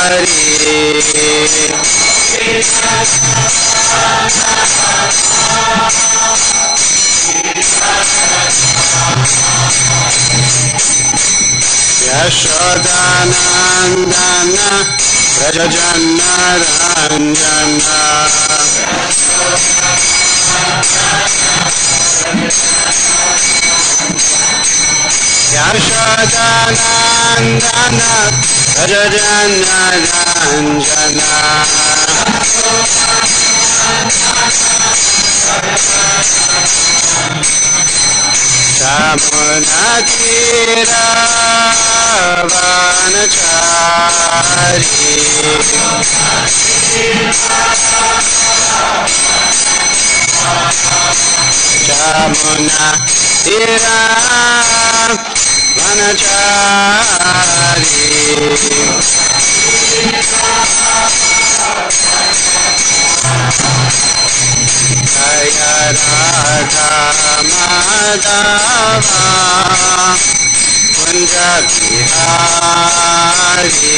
Yashodanandana Rajajanna Ranjana Yashodanandana Rajajanna Ranjana Chamunatira Vanachari Chamunatira Vanachari Jaya Radha Madhava Kunja Bihari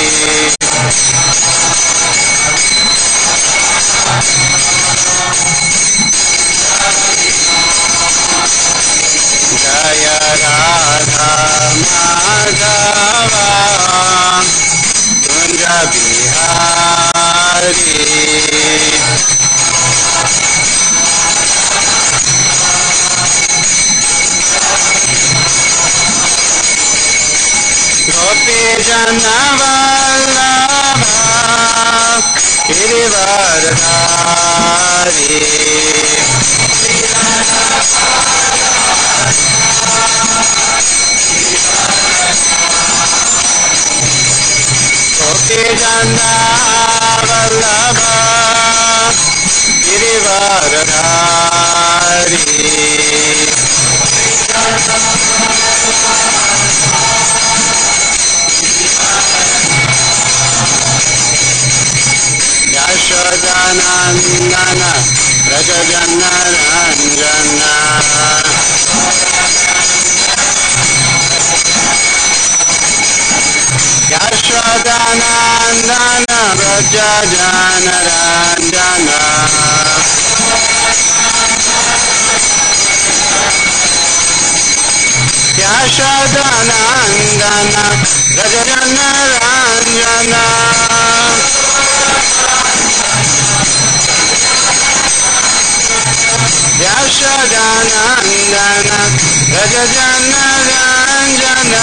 Jaya Radha Madhava Kunja Bihari Gopi Jana Vallabha Girivardhari Gopi Jana Vallabha Girivardhari Yashodanandana Rajajanna Ranjana Yashodanandana Rajajanna Ranjana Yashodanandana Rajajanna Ranjana Yashodanandana Rajajanna Ranjana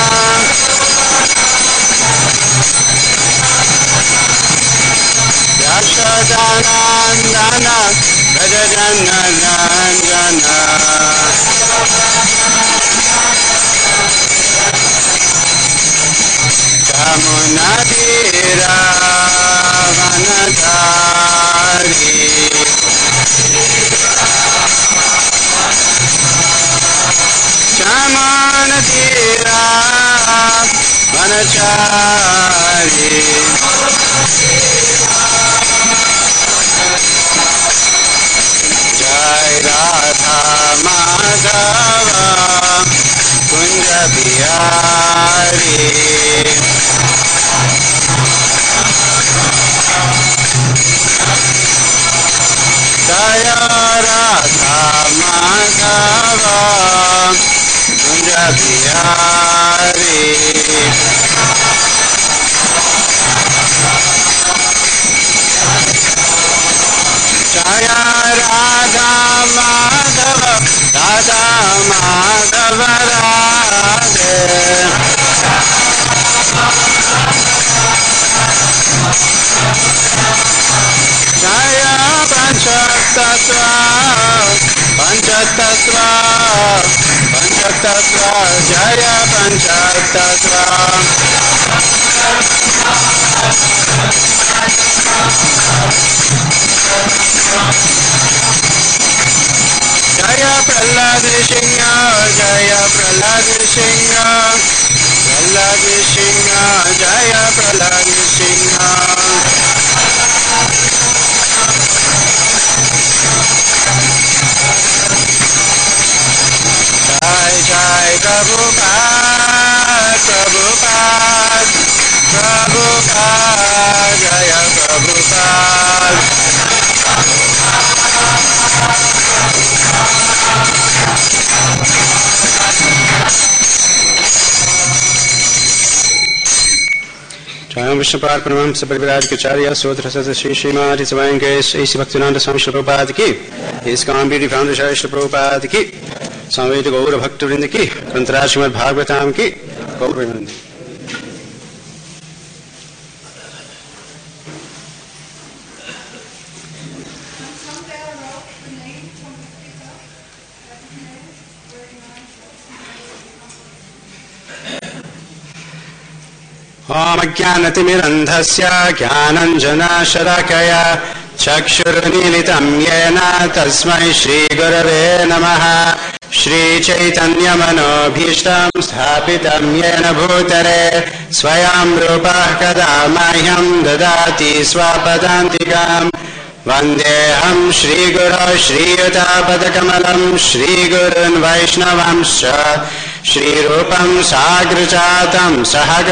Yashodanandana Rajajanna Ranjana Chamunatira Vanachari Chamunatira Vanachari Jai Radha Madhava Kunja Bihari Jaya Radha Madhava Kunja Bihari Jaya Radha Madhava Radha Madhava Radhe Jaya Panchatattva Panchatattva Panchatattva Jaya Panchatattva Jaya Prahlad Singha Jaya Prahlad Singha Prahlad Singha Jaya Prahlad Singha Jai Jai Prabhupada Prabhupada Prabhupada Jaya Prabhupada. Jaya Vishnupad Paramhamsa Parivraj Kacharya Sotra Sasa Shri Srimati Savange Shri Bhaktinanda Swami Shri Prabhupada ki ISKCON Beauty Founder Shri Shri Prabhupada ki Samveta Gaura Bhakta Vrinda ki Grantaraj Srimad Bhagavatam ki Gaura Vrinda. Om Jnanatimirandhasya Jnananjana-shalakaya Chakshurmilitam Yena Tasmai Shri Gurave Namaha Shri Chaitanya Manobhishtam Sthapitam Yena Bhutare Swayam Rupah Kada Mahyam Dadati Swapadantikam Vandeham Shri Guru Shri Yuta Padakamalam Shri Gurun Vaishnavamscha Shri Rupam Sagrajatam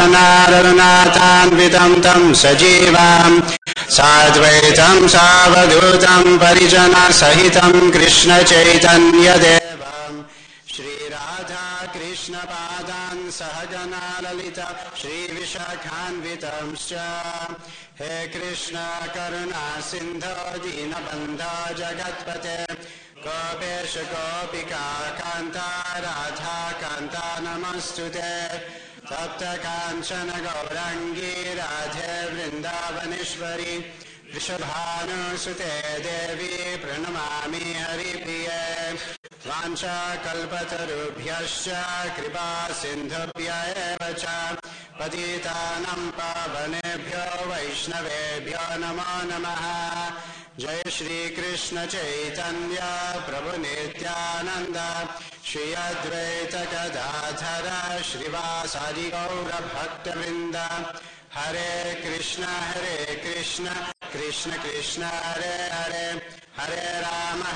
Sahaganaranathanvitam Tam Sajivam Sadvaitam Savadutam Parijana Sahitam Krishna Chaitanya Devam Shri Radha Krishna Padan Sahagana Lalita Shri Vishakhanvitam Scha He Krishna Karuna Sindho Dinabandha Jagatpate Gopesha Gopika Kanta Radha Kanta Namastute Tapta Kanchana Gaurangi Radhe Vrindavaneshwari Vrishabhanu Sute Devi Pranamami Haripriye Vancha Kalpatarubhyascha Kripa Sindhubhya Evacha Patitanam Pavanebhyo Vaishnavebhyo Namo Namaha Jai Shri Krishna Chaitanya Prabhu Nityananda Shri Advaita Gadadhara Shrivasadi Gaura Bhakta Vrinda Hare Krishna Krishna Krishna Hare Hare Hare Rama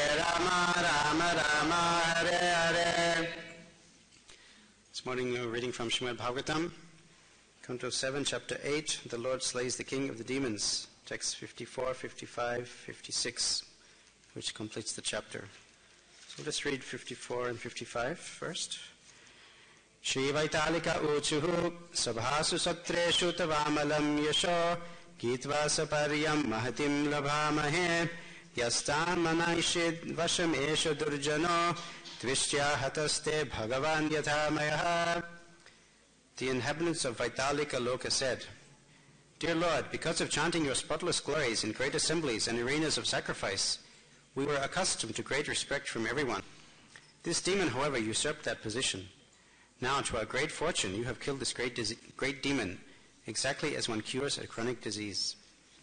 Rama Rama Hare Hare. This morning we are reading from Srimad Bhagavatam, Canto 7, Chapter 8, The Lord Slays the King of the Demons. Text 54, 55, 56, which completes the chapter. So let's read 54 and 55 first. Shri Vaitalika Uchuhu Sabhasu Satreshu Tavamalam Yasho Gitva Saparyam Mahatim Labhamahe Yastan Manaishid Vashamesha Durjano Tvishya Hataste Bhagavan Yathamayaha. The inhabitants of Vaitalika Loka said, Dear Lord, because of chanting your spotless glories in great assemblies and arenas of sacrifice, we were accustomed to great respect from everyone. This demon, however, usurped that position. Now, to our great fortune, you have killed this great demon, exactly as one cures a chronic disease.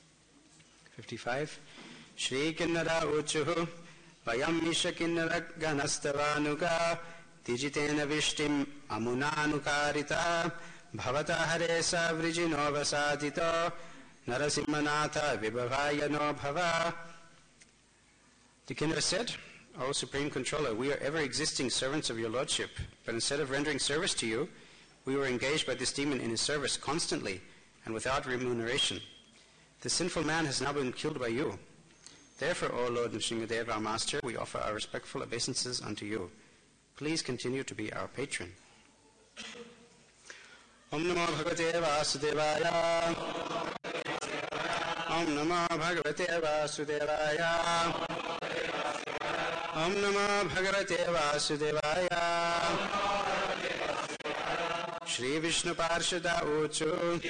55. Shri Kinnara Uchuhu Vayam Misha Kinnara Ganastavanuga Dijitena Vishtim Amunanukarita Bhavata Haresa Vrijino Vasatito Narasimhanatha Vibhavaya no Bhava. The Kinnara said, O Supreme Controller, we are ever-existing servants of your Lordship, but instead of rendering service to you, we were engaged by this demon in his service constantly and without remuneration. This sinful man has now been killed by you. Therefore, O Lord Nrsimhadev, our Master, we offer our respectful obeisances unto you. Please continue to be our patron. Om Namo Bhagavate Vasudevaya. Om Namo Bhagavate Vasudevaya. Om Namo Bhagavate Vasudevaya. Shri Vishnu Parshada Uchu